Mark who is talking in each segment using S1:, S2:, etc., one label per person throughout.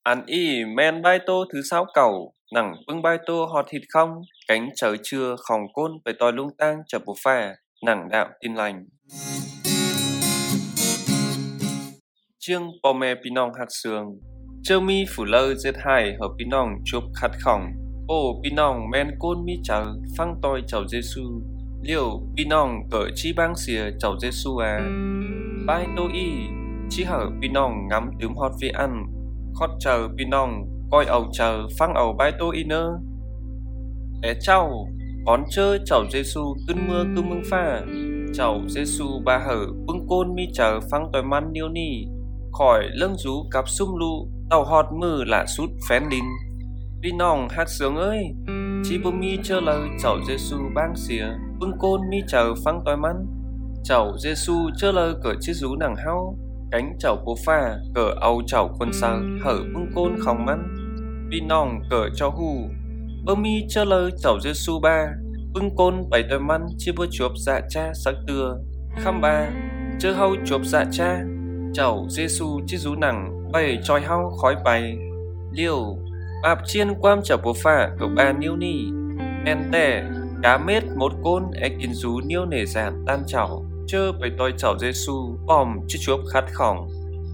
S1: Ăn y men bai tô thứ sáu cầu, nặng bưng bai tô hot thịt không, cánh trời trưa khòng côn về tòi lung tang chập bù pha, nặng đạo tin lành. Chương bò mè pinong hạc sườn, chơ mi phủ lơ giết hai hợp pinong chụp khát khòng, ô pinong men côn mi chờ phăng toi chầu Giêsu, liều pinong cỡ chi bang xìa chầu Giêsu à, bai tô y chi hở pinong ngắm tướng hot vi ăn. Khót chờ pinong coi ầu chờ phăng ầu bai tô y nơ é cháu con chơi chầu Giêsu cơn mưa cứ mưng pha chầu Giêsu ba hở bưng côn mi chờ phăng tỏi man niêu ni khỏi lưng rú cặp sum lu tàu hot mưa lạ sút phén đin pinong hát sướng ơi chi bơ mi chơi lời chầu Giêsu bang xìa bưng côn mi chờ phăng tỏi man chầu Giêsu chơi lời cỡ chiếc rú nàng hao cánh chầu bố pha cỡ âu chầu quân sơ hở bưng côn khòng mắn pinong cỡ cho hu bơ mi chơ lơ chầu Giêsu ba bưng côn bảy tỏi mắn chia bơ chuột dạ cha sắc tưa khăm ba chơ hâu chuột dạ cha chầu Giêsu chiếc rú nặng bày tròi hâu khói bay liều bạp chiên quam chầu bố pha cỡ ba niêu ni men tè cá mết một côn e kín rú niêu nể giản tan chảo chơ bày toi chầu Giêsu bòm chiếc chuột khát khòng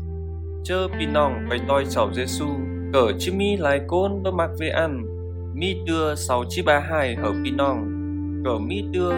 S1: chơ pinong bày toi chầu Giêsu cỡ chi mi lại côn bơ mặc về ăn mi đưa 692 hở pinong cỡ mi đưa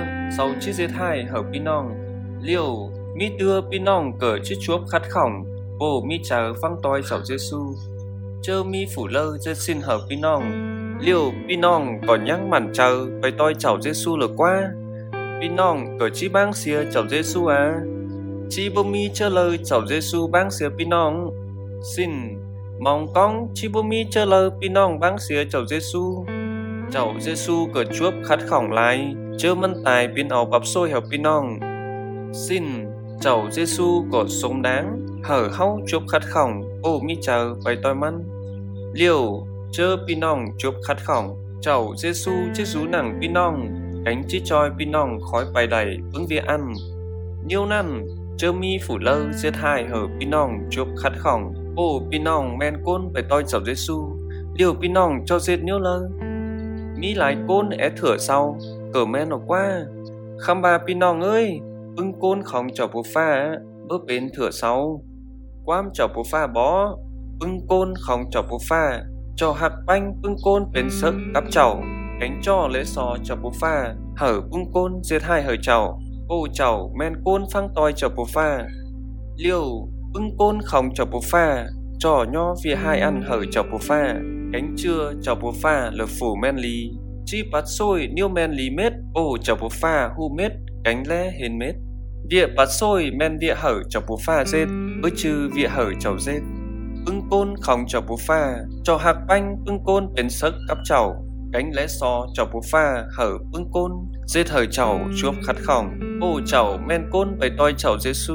S1: 692 hở pinong liều mi đưa pinong cỡ chiếc chuột khát khòng bồ mi chờ phăng toi chầu Giêsu chơ mi phủ lơ chơ xin hở pinong liều pinong còn nhăng màn chờ bày toi chầu Giêsu lờ qua pinong cỡ chi bang xìa chầu Giêsu à chi bô mi chơ lời chầu Giêsu bang xìa pinong xin mong con chi bô mi chơ lời pinong bang xìa chầu Giêsu chầu Giêsu cỡ chuốc khát khòng lại chơ mân tài pin ảo bắp xôi hợp pinong xin chầu Giêsu cỡ sống đáng hở hau chuốc khát khòng ô mi chờ bày toi măn liều chơ pinong chuốc khát khòng chầu Giêsu chiếc rú nặng pinong cánh chi choi pinong khói bài đầy ứng vía ăn nhiêu năn chơ mi phủ lơ giết hai hở pinong chuộc khát khòng ô pinong men côn bài toi chầu Giêsu liều pinong cho giết nhiêu lơ mi lái côn é thửa sau cờ men nó qua khăm ba pinong ơi ưng côn khòng chầu bố pha bước bên thửa sau quam chầu bố pha bó ưng côn khòng chầu bố pha cho hạt banh ưng côn bên sức cắp chầu cánh cho lễ sò chầu bố pha hở bưng côn giết hai hở chầu ô chầu men côn phăng toi chầu bố pha liều bưng côn khòng chầu bố pha trò nho vì hai ăn hở chầu bố pha cánh trưa chầu bố pha lờ phủ men lì chi bát xôi niêu men lì mết ô chầu bố pha hu mết cánh lẽ hên mết vịa bát xôi men vịa hở chầu bố pha dết ư chư vịa hở chầu dết bưng côn khòng chầu bố pha cho hạt banh bưng côn bên sức cắp chầu cánh lẽ so chầu bố pha hở bưng côn dê thời chầu chuốc khát khòng ô chầu men côn bày toi chầu Giêsu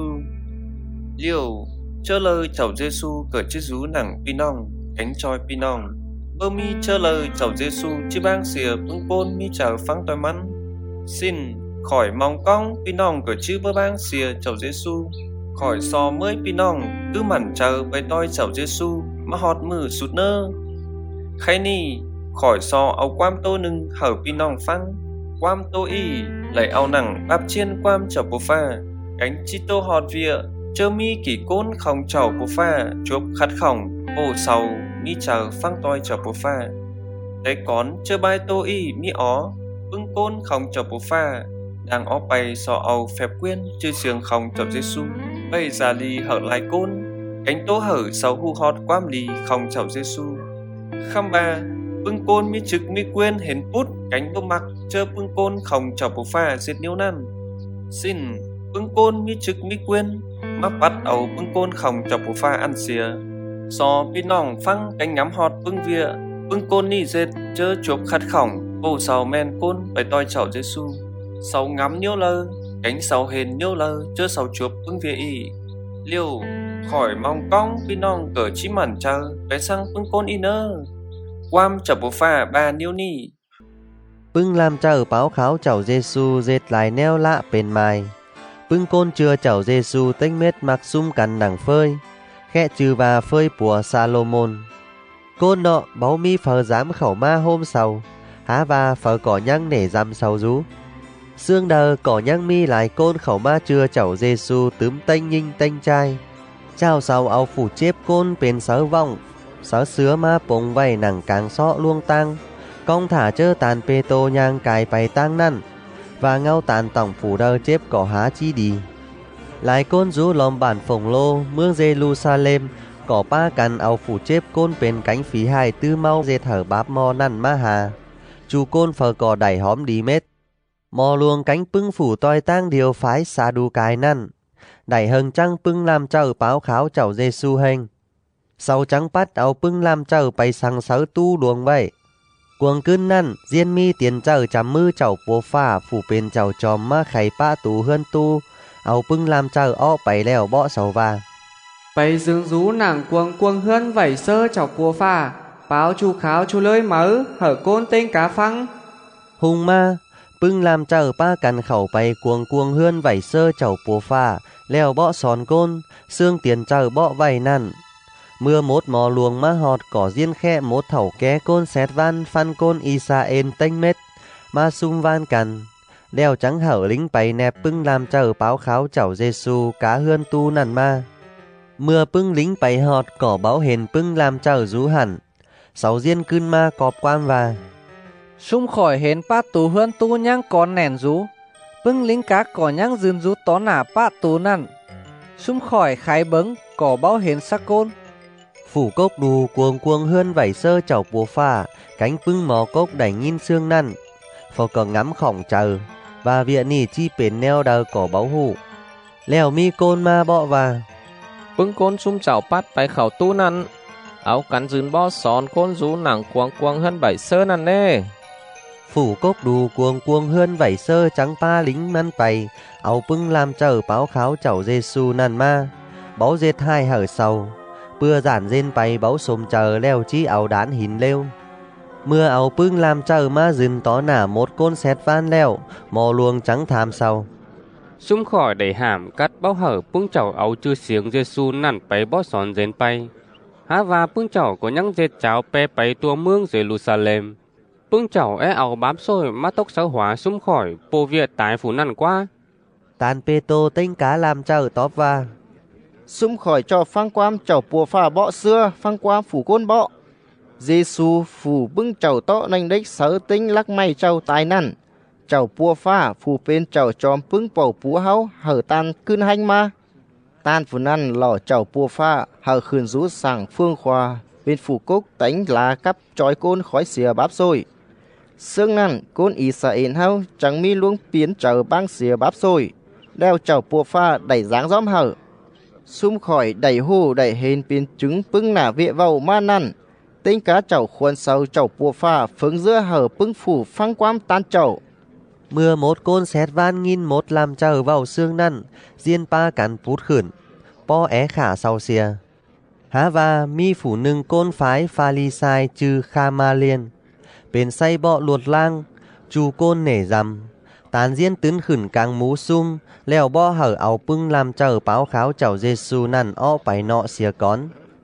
S1: liều chơ lời chầu Giêsu cỡ chiếc rú nặng pinong cánh choi pinong bơ mi chơ lời chầu Giêsu chi bang xìa bưng côn mi chờ phăng toi mắn xin khỏi mong cong pinong cỡ chữ bơ bang xìa chầu Giêsu khỏi so mới pinong cứ mặn chờ bày toi chầu Giêsu mà hot mừ sụt nơ khay ni khỏi so áo quam tô nưng hở pinong phăng quam tô y lấy áo nặng bắp chiên quam chầu bố pha cánh chi tô hot vía chơ mi kỳ côn khòng chầu bố pha chuốc khát khòng ô sầu mi chờ phăng toi chầu bố pha đấy con chơ bai tô y mi ó bưng côn khòng chầu bố pha đang ó bay so áo phép quyên chư sườn khòng chầu Giêsu bây già lì hở lại côn cánh tô hở sầu hu hot quam lì khòng chầu Giêsu khăm ba bưng côn mi trực mi quên hến pút cánh bông mặc chơ bưng côn khòng chầu bố pha giết nhiêu năn xin bưng côn mi trực mi quên mắc bắt ầu bưng côn khòng chầu bố pha ăn xìa so pinong phăng cánh ngắm hot bưng vía bưng côn ni giết chơ chuộc khát khòng ô sầu men côn bày toi chầu Giêsu sầu ngắm nhiêu lơ cánh sầu hền nhiêu lơ chơ sầu chuộc bưng vía y liều khỏi mong cong pinong cỡ chí mẩn chờ bé sang bưng côn y nơ quam chầu bố pha ba niêu ni
S2: bưng làm chờ báo kháo chầu Giêsu dệt lại neo lạ bên mai bưng côn chưa chầu Giêsu tênh mết mặc sum cắn đằng phơi khẽ trừ và phơi của Salomon Côn nọ báu mi phở dám khẩu ma hôm sau. Há và phở cỏ nhăng để dăm sau rú. Sương đờ cỏ nhăng mi lại côn khẩu ma chưa chậu Giêsu tướm tênh nhinh tênh trai. Chào sau áo phủ chếp côn bên sớ vọng. Sớ sứa ma bông vầy nặng càng sọ luông tăng. Công thả chơ tàn pê tô nhang cài bày tăng năn. Và ngao tàn tổng phủ đờ chếp cỏ há chi đi. Lại côn rú lòm bản phổng lô mương Jerusalem. Cỏ ba cằn áo phủ chếp côn bên cánh phí hai tư mau dệt hở báp mò năn ma hà. Chú côn phở cỏ đẩy hóm đi mết. Mò luồng cánh pưng phủ toi tang điều phái xa đu cái năn. Đẩy hừng trăng pưng làm chầu báo kháo chầu Giêsu hình. Sau trắng bắt áo pưng làm chầu bày sang sáu tu luồng vậy. Cuồng cưng năn diên mi tiền chầu chấm mư chầu bố phà phủ bên chầu chòm ma khay pa tú hơn tu. Áo pưng làm chầu ó bày lèo bọ sầu va.
S3: Bày dương rú nàng cuồng hơn vẩy sơ chầu bố phà. Báo chu kháo chu lơi mớ hở côn tên cá phăng.
S2: Hùng ma pưng làm chầu pa cằn khẩu bày cuồng hơn vẩy sơ chầu bố phà. Lèo bọ sòn côn, xương tiền chầu bọ vầy năn. Mưa mốt mò luồng ma họt cỏ diên khe mốt thẩu ké côn xét van phan côn Israel tênh mết. Ma sung van cằn. Lèo trắng hở lính bày nẹp pưng làm chầu báo kháo chầu Giêsu cá hươn tu nằn ma. Mưa pưng lính bày họt cỏ báo hền pưng làm chầu rú hẳn. Sáu diên cưn ma cọp quan và.
S3: Xung khỏi hến pa tú hươn tu nhang con nèn rú. Pưng lính cá cỏ nhang dừng rú tó nả pa tú nằn. Xung khỏi khái bấng cỏ báo hến sắc côn.
S2: Phủ cốc đù cuồng hươn vẩy sơ chầu bùa phà. Cánh pưng mò cốc đẩy nhìn xương năn. Phò cờ ngắm khổng chờ. Và viện nì chi bến neo đờ cỏ báo hủ. Lèo mi côn ma bọ và.
S4: Pưng côn xung chảo bắt bày khảo tu năn. Áo cắn dừng bó xón côn rú nặng cuồng hơn bảy sơ năn nê.
S2: Phủ cốc đù cuồng hươn vẩy sơ trắng pa lính măn bày. Áo pưng làm chầu báo kháo chầu Giêsu năn ma. Báu dệt hai hở sầu. Bưa giản dên bày báu xồm chờ leo chi áo đán hìn lêu. Mưa áo pưng làm chầu ma dừng tó nả một côn xét van leo. Mò luồng trắng tham sau.
S4: Xung khỏi đẩy hàm cắt bao hở pưng chảo áo chư siếng Giêsu năn bày bó xón dên bay. Há và pưng chảo có nhăng dệt cháo pe bày tua mương Jerusalem. Pưng chảo áo bám xôi má tốc sáu hóa xung khỏi bồ Việt tái phủ năn qua.
S2: Tàn pê tô tinh cá làm chầu tóp va.
S5: Xung khỏi cho phang quam chầu bùa phà bọ xưa phang quam phủ côn bọ. Giêsu phủ bưng chầu to nành đích sở tinh lắc may chầu tài năn. Chầu bùa phà phủ bên chầu chòm pưng bầu búa háo hở tan cưn hành ma. Tan phủ năn lò chầu bùa phà hở khườn rú sảng phương khoa. Bên phủ cốc tánh lá cắp trói côn khói xìa báp xôi. Sương năn côn Israel hao chẳng mi luông biến chầu băng xìa báp xôi. Đeo chầu bùa phà đẩy dáng gióm hở. Xung khỏi đẩy hù đẩy hên biến trứng pưng nả vệ vào ma năn. Tinh cá chầu khuôn sâu chầu bùa phà phướng giữa hở pưng phủ phăng quam tan chầu.
S2: Mưa một côn xét van nghìn một làm chầu vào xương năn. Diên pa cắn phút khửn. Po é khả sau xìa. Há và mi phủ nâng côn phái pha ly sai chư kha ma liên. Bên say bọ luột lang. Chú côn nể rằm. Tán diên tấn khửn càng mú sung. Lèo bọ hở áo pưng làm chầu báo kháo chầu Giêsu năn ó bày nọ xìa con.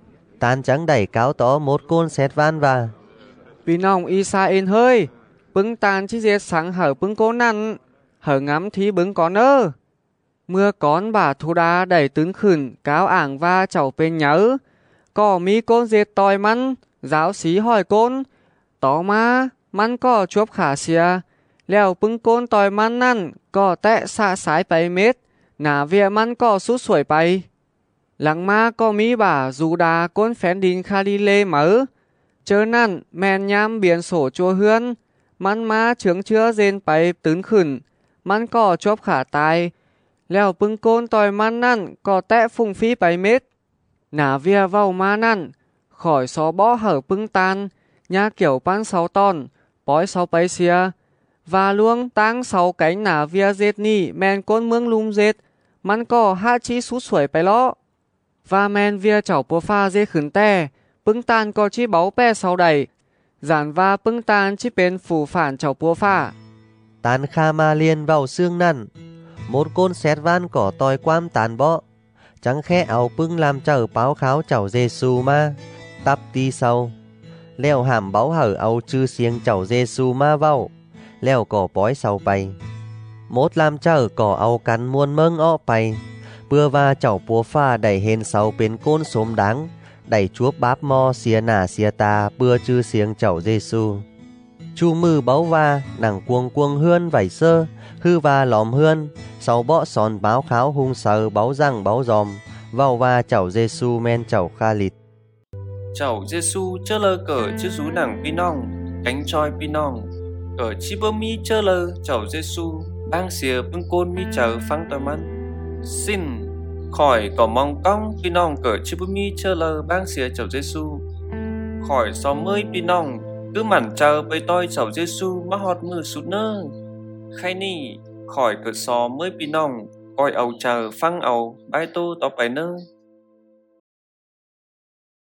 S2: Tán trắng đẩy cáo tó một côn xét van và.
S3: Vì nòng Israel hơi. Pưng tàn chi dệt sáng hở pưng cô năn. Hở ngắm thí bứng có nơ. Mưa con bà thu đá đẩy tấn khửn cáo ảng va chầu bên nhớ. Có mi côn dệt tòi măn. Giáo xí hỏi côn. Tó ma măn có chuốc khả xìa. Lèo pưng côn tòi măn năn. Có tẹ xa sái bày mết. Nả vía măn có sút xuổi bày. Lăng ma có mi bà dù đà côn phén đình Khalile mớ. Chớ năn mèn nhám biển sổ chua hươn. Măn ma chướng chứa dên bày tấn khửn. Măn có chuốc khả tài. Lèo pưng côn tòi măn năn. Có tẹ phùng phi bày mết. Nả vía vào ma năn. Khỏi xó bó hở pưng tan. Nhà kiểu pan 6 ton. Bói 6 bày xìa. Và luông tăng 6 cánh nả vía dệt nì men côn mương lùm dệt. Măn có hạ chi sút xuổi bày lõ. Và men vía chảo bùa pha dê khửn tè. Pưng tan có chi báu bè sau đẩy. Giản và pưng tan chi bên phủ phản chảo bùa pha.
S2: Tán kha ma liên vào xương năn. Một côn xét van cỏ tòi quam tàn bọ. Trắng khe áo pưng làm chầu báo kháo chầu Giêsu ma. Tắp ti sau. leo hàm báo hở âu chư xiêng chầu Giêsu ma vau leo cỏ bói sau bay mốt làm chờ cỏ âu cắn muôn mương ọ bay bưa va chầu búa pha đẩy hên sau bên côn xốm đáng đẩy chúa báp mo xìa nà xìa ta bưa chư xiêng chầu Giêsu chu mư báo va nàng cuồng cuồng hươn vảy sơ hư va lòm hươn sau bõ sòn báo kháo hung sờ báo răng báo giòm vào va chầu Giêsu men chầu kha lịt
S1: chầu Giêsu chơ lơ cỡ chư rú nàng pinong cánh choi pinong cỡ chi bơ mi chơ lơ chầu Giêsu bang xìa bưng côn mi chờ phăng tờ mân xin khỏi có mong cong pinong cỡ chi bơ mi chơ lơ bang xìa chầu Giêsu khỏi xó mới pinong cứ mặn chờ bầy tôi chầu Giêsu má hot mưa sụt nơ khay ni khỏi cỡ xó mới pinong coi ầu chờ phăng ầu bài tô tỏ bài nơ